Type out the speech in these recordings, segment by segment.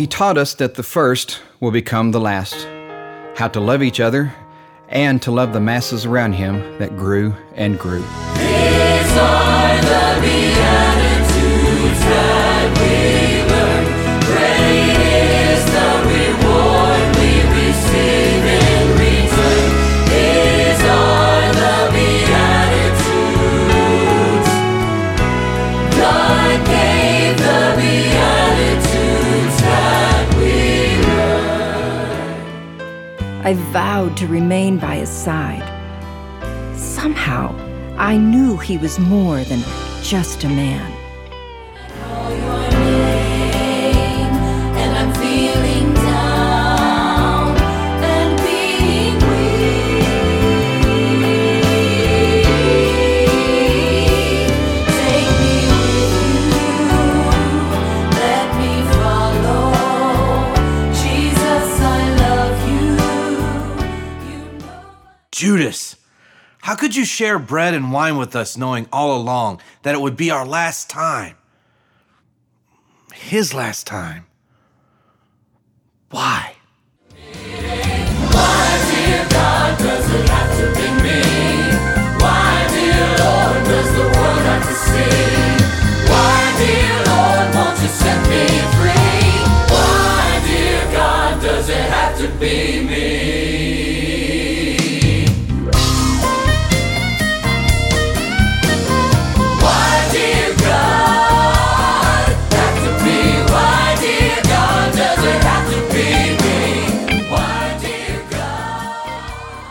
He taught us that the first will become the last, how to love each other, and to love the masses around him that grew and grew. These are the Beatitudes that we learn. Great is the reward we receive in return. These are the Beatitudes. God gave the Beatitudes that we learn. I vowed to remain by his side. Somehow, I knew he was more than just a man. I know your name, and I'm feeling down and being weak. Take me with you, let me follow. Jesus, I love you. You know. Judas, how could you share bread and wine with us knowing all along that it would be our last time? His last time. Why? Why, dear God, does it have to be me? Why, dear Lord, does the world have to see? Why, dear Lord, won't you set me free? Why, dear God, does it have to be me? Why, dear God, have to be? Why, dear God, does it have to be me? Why, dear God?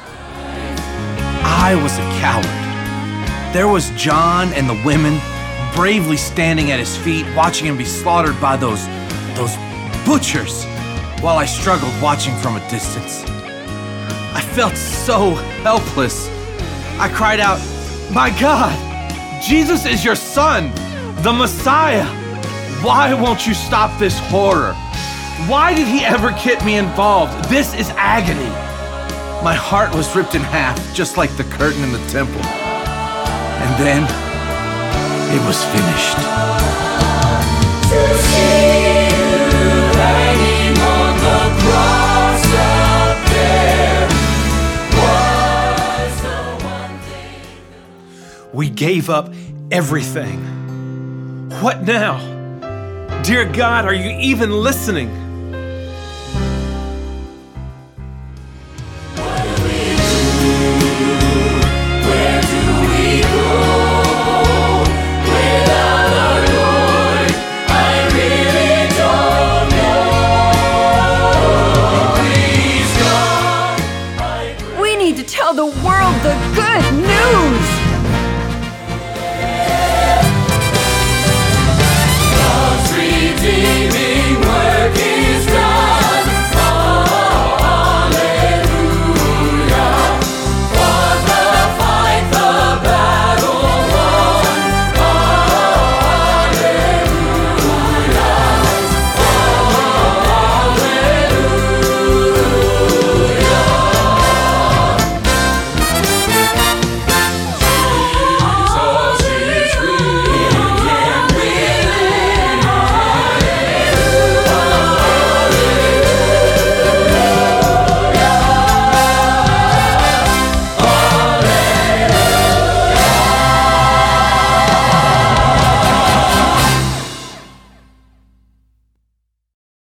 I was a coward. There was John and the women bravely standing at his feet, watching him be slaughtered by those butchers, while I struggled watching from a distance. I felt so helpless. I cried out, "My God, Jesus is your son, the Messiah. Why won't you stop this horror? Why did he ever get me involved? This is agony." My heart was ripped in half, just like the curtain in the temple. And then, it was finished. To see you hanging on the cross up there was the one thing. We gave up everything. What now? Dear God, are you even listening?